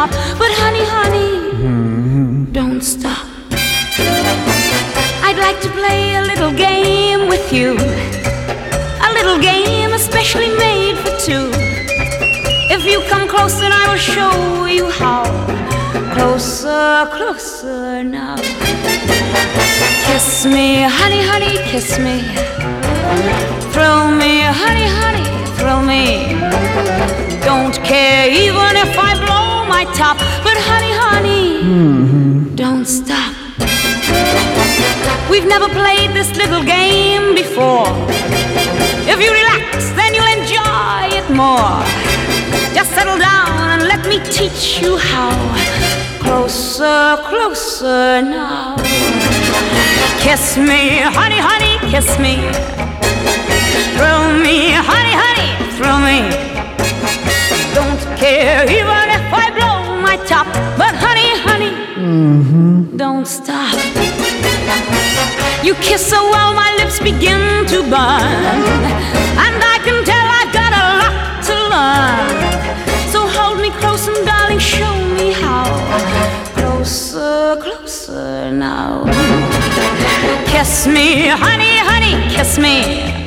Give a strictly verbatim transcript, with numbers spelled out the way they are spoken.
top. But honey, honey, mm-hmm. don't stop. I'd like to play a little game with you, a little game especially made for two. If you come close, then I will show you how. Closer, closer now. Kiss me, honey, honey, kiss me. Thrill me, honey, honey, thrill me. Don't care even if I blow my top. But honey, honey, mm-hmm. don't stop. We've never played this little game before. If you relax, then you'll enjoy it more. Just settle down and let me teach you how. Closer, closer now. Kiss me, honey, honey, kiss me. Thrill me, honey, honey, thrill me. Don't care even if I blow my top. But honey, honey, mm-hmm. don't stop. You kiss so well my lips begin to burn, and I can tell I've got a lot to learn. So hold me close and darling, show me how. Closer, closer now. Kiss me, honey, honey, kiss me.